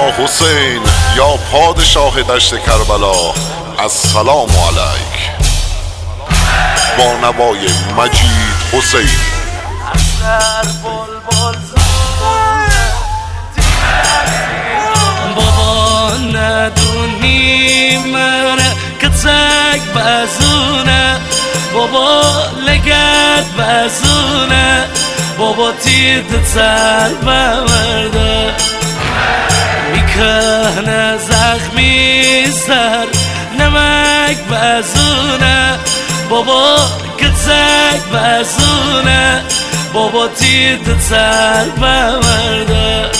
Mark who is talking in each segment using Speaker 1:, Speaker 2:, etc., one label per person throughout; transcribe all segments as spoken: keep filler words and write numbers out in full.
Speaker 1: حسین یا پادشاه دشت کربلا، السلام علیک. با نوای مجید حسین.
Speaker 2: بابا ندونی مره کتک بزونه، بابا لگت بزونه، بابا تید سر بمرده، میکنه زخمی سر نمک بزونه، بابا کتک بزونه، بابا تید سر بمرده،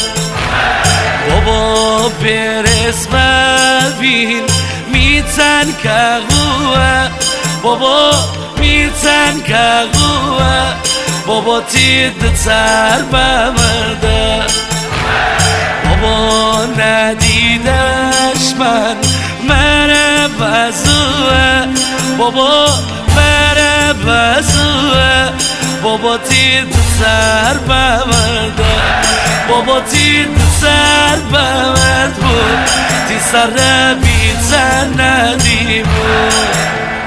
Speaker 2: بابا برس ببین میتن که قوه، بابا میتن که قوه، بابا تید سر بمرده، بابا ندیدش من مره بزوه، بابا مره بزوه، بابا تید سر بمرده، بابا تید سر بمرد بود، تی سر بیتن ندی بود.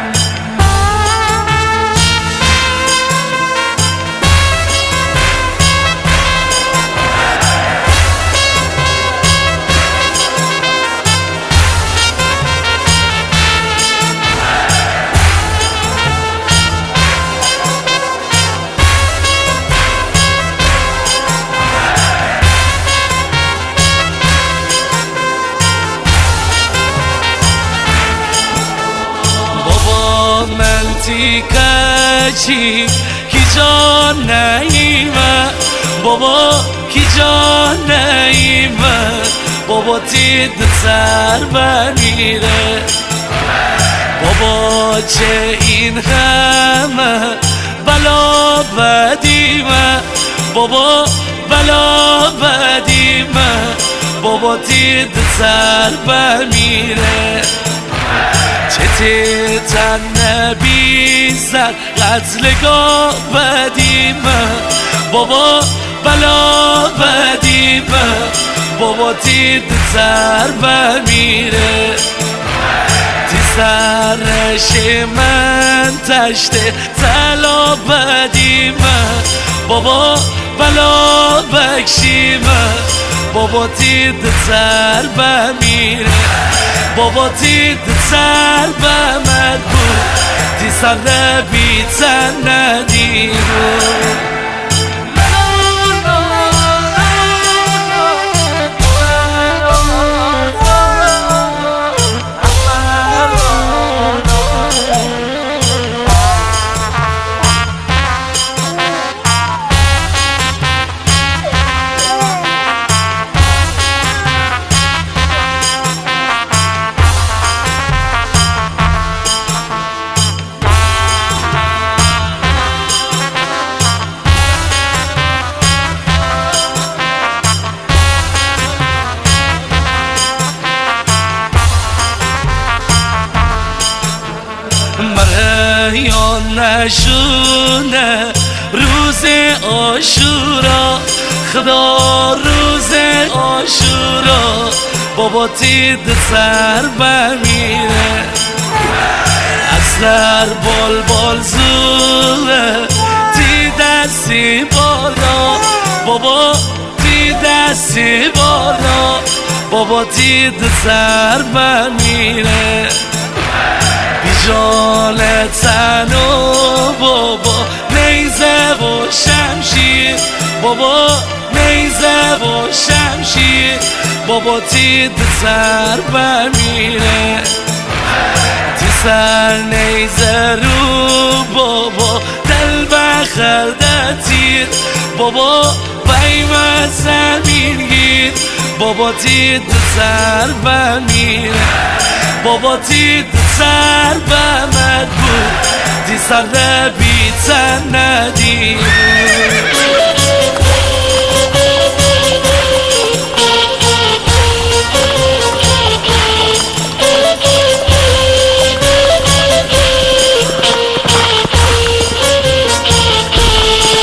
Speaker 2: منتی کچی کی جان نیمه، بابا کی جان نیمه، بابا تید سر بمیره، بابا چه این همه بلا بدیمه، بابا بلا بدیمه، بابا تید سر بمیره، چه تن نبی سر قتلگاه بدیمه، بابا بلا بدیمه، بابا تید سر بمیره، تی سرش من تشته طلا بدیمه، بابا بلا بکشیمه، بابا تید سر بمیره، بابا تید سر بمد بود، تی سر بیتن ندی بود. یا نشونه روز عاشورا، خدا روز عاشورا، بابا تید سر بمیره، اصلر بال بال زوره، تی دستی بالا، بابا تی دستی بالا، بابا تید سر بمیره، جان تنو بابا نیزه و شمشیر، بابا نیزه و شمشیر، بابا تید سر بمیره، تی سر نیزه رو بابا دل بخرده تیر، بابا بیم زمین گیر، بابا تید سر بمیره، بابا تید سر بمد بود، تی سر بیتن ندی بود.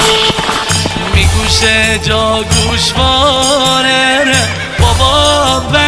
Speaker 2: میگوشه جا گوشواره بابا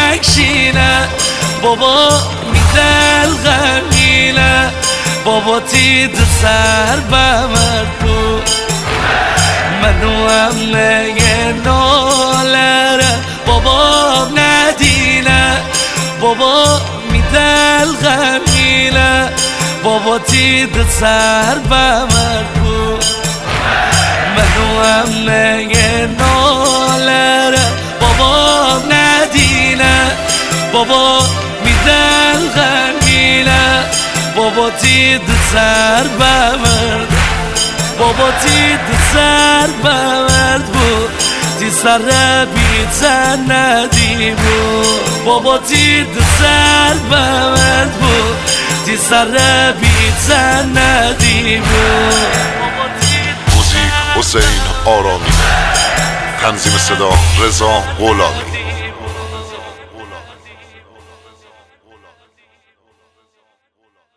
Speaker 2: بابا میدل غمیله بابا تید سر بمردو منو همه نالره بابا ندینه بابا میدل غمیله بابا تید سر بمردو منو همه نالره بابا ندینه بابا میدل غمیله بابا تید سر بمرد بابا تید سر بمرد بود تی سر بیتن ندی بود بابا تید سر بمرد بود تی سر بیتن ندی بود
Speaker 1: موزیک حسین آرامی، تنظیم صدا رضا غلامی.